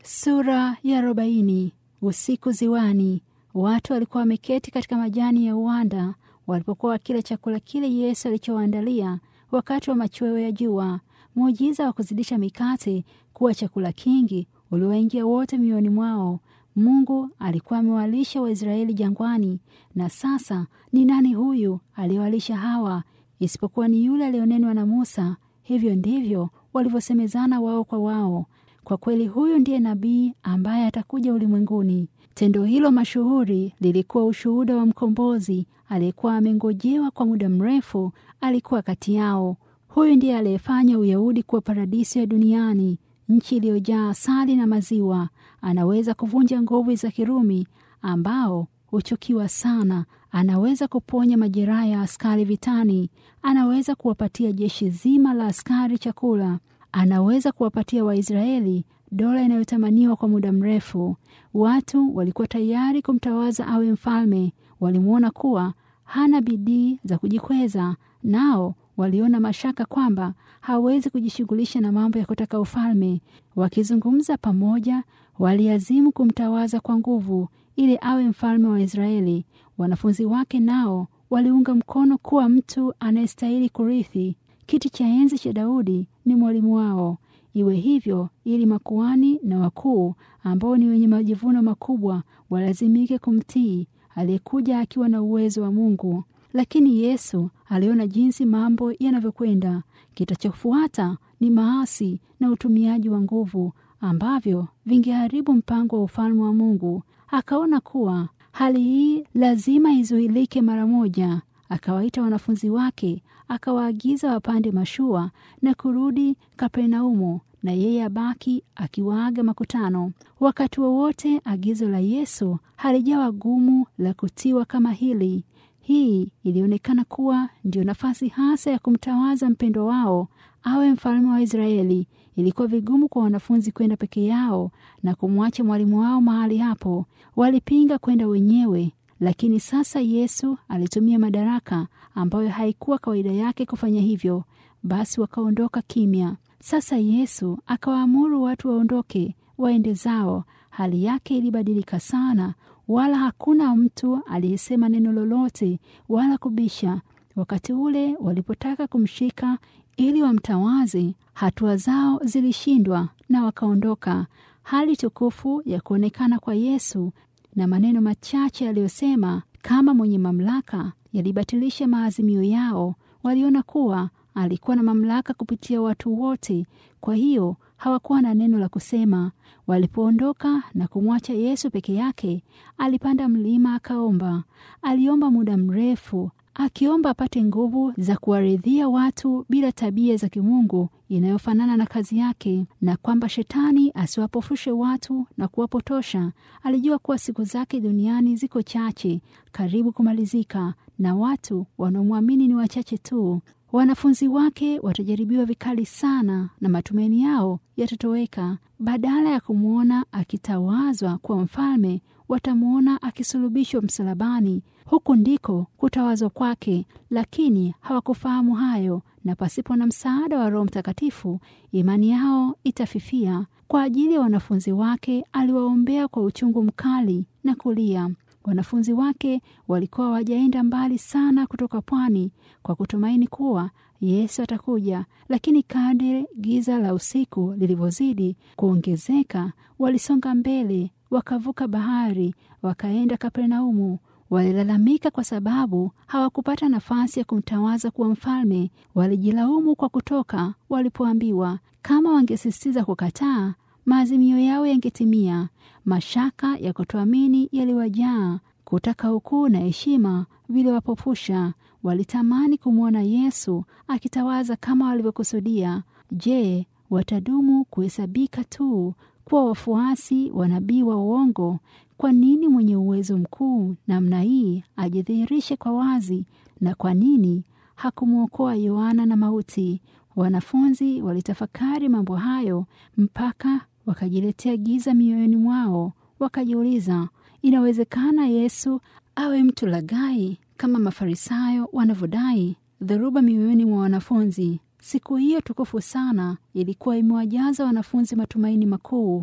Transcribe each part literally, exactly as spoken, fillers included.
Sura ya arobaini. Usiku ziwani. Watu walikuwa wameketi katika majani ya uwanda walipokuwa wakila chakula kile Yesu alichowaandalia wakati wa machweo ya jua. Muujiza wa kuzidisha mikate kuwa chakula kingi uliwaingia wote mioyoni mwao. Mungu alikuwa amewalisha Waisraeli jangwani, na sasa ni nani huyu aliyewalisha hawa isipokuwa ni yule alionenwa na Musa? Hivyo ndivyo walivyosemezana wao kwa wao. Kwa kweli huyu ndiye nabii ambaye atakuja ulimwenguni. Tendo hilo mashuhuri lilikuwa ushuhuda wa mkombozi aliyekuwa amengojewa kwa muda mrefu. Alikuwa kati yao. Huyu ndiye aliyefanya Uyahudi kuwa paradiso ya duniani, nchi iliyojaa asali na maziwa. Anaweza kuvunja nguvu za Kirumi ambao huchukiwa sana. Anaweza kuponya majeraha ya askari vitani. Anaweza kuwapatia jeshi zima la askari chakula. Anaweza kuwapatia Waisraeli dola inayotamaniwa kwa muda mrefu. Watu walikuwa tayari kumtawaza awe mfalme. Walimuona kuwa hana bidii za kujikweza, nao waliona mashaka kwamba hawezi kujishughulisha na mambo ya kutaka ufalme. Wakizungumza pamoja, waliazimu kumtawaza kwa nguvu ili awe mfalme wa Israeli. Wanafunzi wake nao waliunga mkono kuwa mtu anayestahili kurithi kiti cha enzi cha Daudi ni mwalimu wao. Iwe hivyo ili makuhani na wakuu ambao ni wenye majivuno makubwa walazimike kumtii aliyekuja akiwa na uwezo wa Mungu. Lakini Yesu aliona jinsi mambo yanavyokwenda. Kitachofuata ni maasi na utumiaji wa nguvu ambavyo vingeharibu mpango wa ufalme wa Mungu. Akaona kuwa hali hii lazima izuilike mara moja. Akawaita wanafunzi wake, akawaagiza wapande mashua na kurudi Kapernaumu, na yeye abaki akiwaaga makutano. Wakati wowote agizo la Yesu halijawa gumu la kutiwa kama hili. Hii ilionekana kuwa ndio nafasi hasa ya kumtawaza mpendwa wao awe mfalme wa Israeli. Ilikuwa vigumu kwa wanafunzi kwenda peke yao na kumwacha mwalimu wao mahali hapo. Walipinga kwenda wenyewe. Lakini sasa Yesu alitumia madaraka ambayo haikuwa kawaida yake kufanya hivyo. Basi wakaondoka kimya. Sasa Yesu akawaamuru watu waondoke, waende zao. Hali yake ilibadilika sana, wala hakuna mtu aliyesema neno lolote wala kubisha. Wakati ule walipotaka kumshika ili wamtawaze, hatua zao zilishindwa na wakaondoka. Hali tukufu ya kuonekana kwa Yesu na maneno machache aliyosema kama mwenye mamlaka yalibatilisha maazimio yao. Waliona kuwa alikuwa na mamlaka kupitia watu wote, kwa hiyo hawakuwa na neno la kusema. Walipoondoka na kumwacha Yesu peke yake, alipanda mlima akaomba. Aliomba muda mrefu, akiomba apate nguvu za kuwaridhia watu bila tabia za kimungu inayofanana na kazi yake, na kwamba shetani asiwapofushe watu na kuwapotosha. Alijua kuwa siku zake duniani ziko chache, karibu kumalizika, na watu wanaomwamini ni wachache tu. Wanafunzi wake watajaribiwa vikali sana na matumaini yao yatatoweka. Badala ya kumwona akitawazwa kuwa mfalme, watamuona akisulubishwa msalabani. Huku ndiko kutawazwa kwake, lakini hawakufahamu hayo, na pasipo na msaada wa Roho Mtakatifu imani yao itafifia. Kwa ajili ya wanafunzi wake aliwaombea kwa uchungu mkali na kulia. Wanafunzi wake walikuwa hawajaenda mbali sana kutoka pwani kwa kutumaini kuwa Yesu atakuja, lakini kadri giza la usiku lilivyozidi kuongezeka, walisonga mbele, wakavuka bahari, wakaenda Kapernaumu. Walilalamika kwa sababu hawakupata nafasi ya kumtawaza kuwa mfalme. Walijilaumu kwa kutoka walipoambiwa. Kama wangesisitiza kukataa, maazimio yao yangetimia. Mashaka ya kutoamini yaliwajaa. Kutaka ukuu na heshima viliwapofusha. Walitamani kumwona Yesu akitawaza kama walivyokusudia. Je, watadumu kuhesabika tu kuwa wafuasi wa nabii wa uongo? Kwa nini mwenye uwezo mkuu namna hii ajidhihirishe kwa wazi? Na kwa nini hakumwokoa Yohana na mauti? Wanafunzi walitafakari mambo hayo mpaka wakajiletea giza mioyoni mwao. Wakajiuliza, inawezekana Yesu awe mtu laghai kama Mafarisayo wanavyodai? Dhoruba mioyoni mwa wanafunzi. Siku hiyo tukufu sana ilikuwa imewajaza wanafunzi matumaini makuu,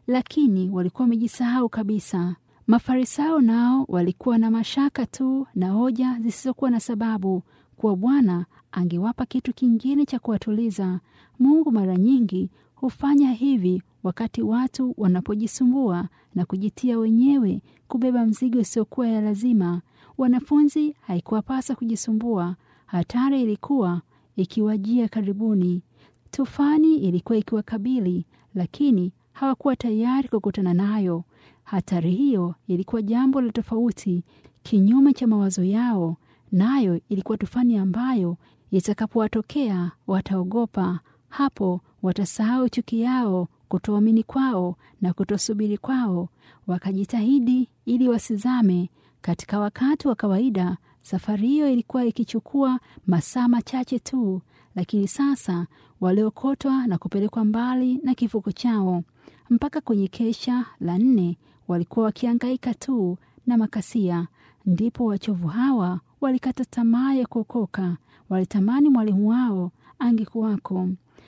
lakini walikuwa wamejisahau kabisa. Mafarisayo nao walikuwa na mashaka tu na hoja zisizokuwa na sababu kuwa Bwana angewapa kitu kingine cha kuwatuliza. Mungu mara nyingi hufanya hivi wakati watu wanapojisumbua na kujitia wenyewe kubeba mzigo usiokuwa ya lazima. Wanafunzi haikuwapasa kujisumbua. Hatari ilikuwa ikiwajia karibuni. Tufani ilikuwa ikiwakabili, lakini hawakuwa tayari kukutana nayo. Hatari hiyo ilikuwa jambo la tofauti, kinyume cha mawazo yao. Nayo ilikuwa tufani ambayo itakapowatokea wataogopa. Hapo watasahau chuki yao, kutoamini kwao na kutosubiri kwao, wakajitahidi ili wasizame. Katika wakati wa kawaida, safari hiyo ilikuwa ikichukua masaa machache tu, lakini sasa waliokotwa na kupelekwa mbali na kivuko chao. Mpaka kwenye kesha la nne walikuwa wakihangaika tu na makasia. Ndipo wachovu hawa walikata tamaa ya kuokoka. Walitamani mwalimu wao angekuwako.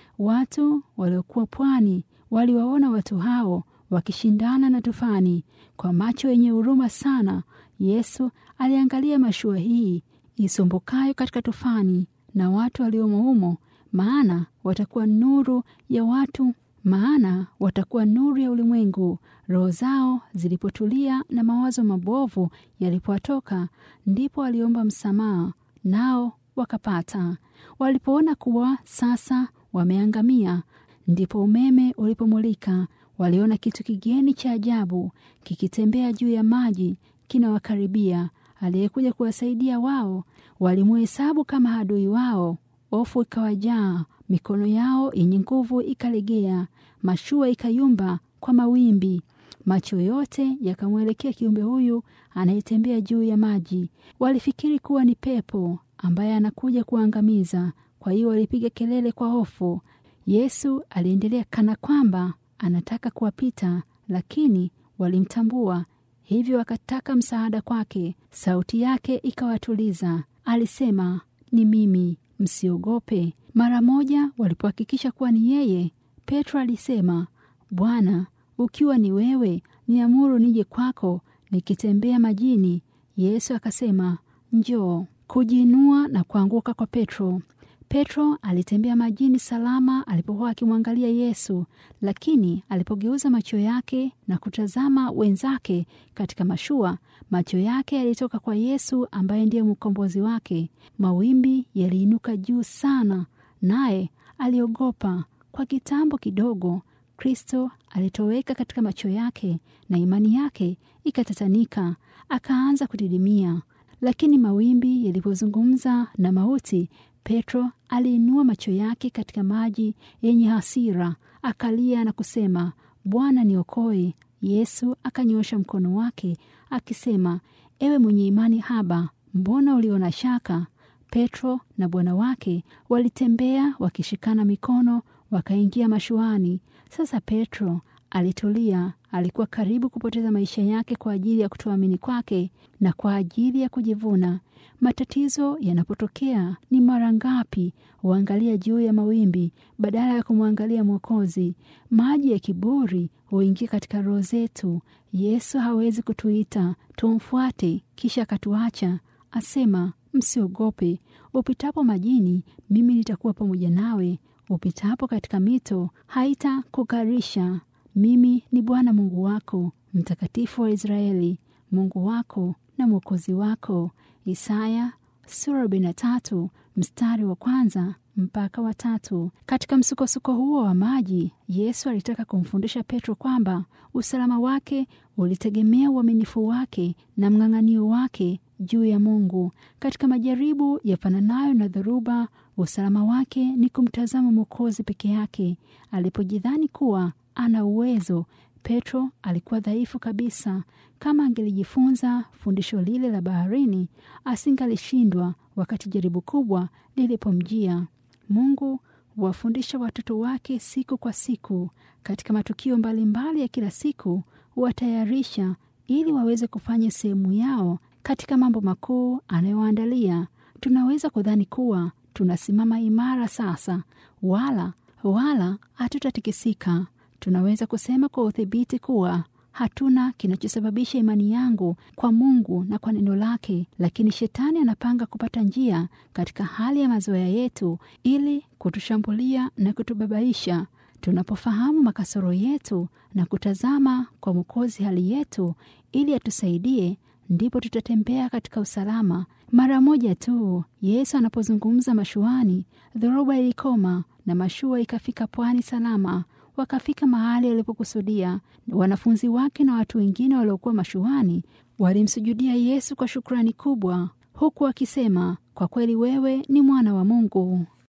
Watu waliokuwa pwani waliwaona watu hao wakishindana na tufani. Kwa macho yenye huruma sana, Yesu aliangalia mashua hii isumbukayo katika tufani na watu waliomo humo, maana watakuwa nuru ya watu, maana watakuwa nuru ya ulimwengu. Roho zao zilipotulia na mawazo mabovu yalipowatoka, ndipo waliomba msamaha, nao wakapata. Walipoona kuwa sasa wameangamia, ndipo umeme ulipomulika. Waliona kitu kigeni cha ajabu kikitembea juu ya maji kinawakaribia. Aliyekuja kuwasaidia wao walimuhesabu kama adui wao. Hofu ikawajaa, mikono yao yenye nguvu ikalegea, mashua ikayumba kwa mawimbi. Macho yote yakamwelekea kiumbe huyu anayetembea juu ya maji. Walifikiri kuwa ni pepo ambaye anakuja kuangamiza. Kwa hiyo walipiga kelele kwa hofu. Yesu aliendelea kana kwamba anataka kuwapita, lakini walimtambua, hivyo wakataka msaada kwake. Sauti yake ikawatuliza. Alisema, ni mimi, msiogope. Mara moja walipohakikisha kuwa ni yeye, Petro alisema, Bwana, ukiwa ni wewe, niamuru nije kwako nikitembea majini. Yesu akasema, njoo. Kujiinua na kuanguka kwa Petro. Petro alitembea majini salama alipokuwa akimwangalia Yesu, lakini alipogeuza macho yake na kutazama wenzake katika mashua, macho yake yalitoka kwa Yesu ambaye ndiye mkombozi wake. Mawimbi yaliinuka juu sana, naye aliogopa. Kwa kitambo kidogo, Kristo alitoweka katika macho yake na imani yake ikatatanika, akaanza kudidimia. Lakini mawimbi yalipozungumza na mauti, Petro aliinua macho yake katika maji yenye hasira, akalia na kusema, Bwana niokoe. Yesu akanyosha mkono wake akisema, ewe mwenye imani haba, mbona uliona shaka? Petro na bwana wake walitembea wakishikana mikono, wakaingia mashuani. Sasa Petro alitulia. Alikuwa karibu kupoteza maisha yake kwa ajili ya kutoamini kwake na kwa ajili ya kujivuna. Matatizo yanapotokea, ni mara ngapi huangalia juu ya mawimbi badala ya kumwangalia Mwokozi? Maji ya kiburi huingia katika roho zetu. Yesu hawezi kutuita tumfuate kisha akatuacha. Asema, msiogope. Upitapo majini, mimi nitakuwa pamoja nawe. Upitapo katika mito, haitakugarisha. Mimi ni Bwana Mungu wako, mtakatifu wa Israeli, Mungu wako na Mwokozi wako. Isaya sura arobaini na tatu mstari wa kwanza mpaka wa tatu. Katika msukosuko huo wa maji, Yesu alitaka kumfundisha Petro kwamba usalama wake ulitegemea uaminifu wake na mng'ang'anio wake juu ya Mungu. Katika majaribu yafananayo na dhoruba, usalama wake ni kumtazama Mwokozi peke yake. Alipojidhani kuwa ana uwezo, Petro alikuwa dhaifu kabisa. Kama angelijifunza fundisho lile la baharini, asingalishindwa wakati jaribu kubwa lilipomjia. Mungu huwafundisha watoto wake siku kwa siku. Katika matukio mbalimbali mbali ya kila siku, huwatayarisha ili waweze kufanya sehemu yao katika mambo makuu anayoandalia. Tunaweza kudhani kuwa tunasimama imara sasa, wala wala hatutatikisika. tunaweza kusema kwa udhibiti kuwa hatuna kinachosababisha imani yangu kwa Mungu na kwa neno lake, lakini shetani anapanga kupata njia katika hali ya mazoea yetu ili kutushambulia na kutubabaisha. Tunapofahamu makasoro yetu na kutazama kwa Mwokozi hali yetu ili atusaidie, ndipo tutatembea katika usalama. Mara moja tu Yesu anapozungumza mashuani, dhoruba ilikoma na mashua ikafika pwani salama. Wakafika mahali walipokusudia. Wanafunzi wake na watu wengine waliokuwa mashuani walimsujudia Yesu kwa shukrani kubwa, huku wakisema, kwa kweli wewe ni mwana wa Mungu.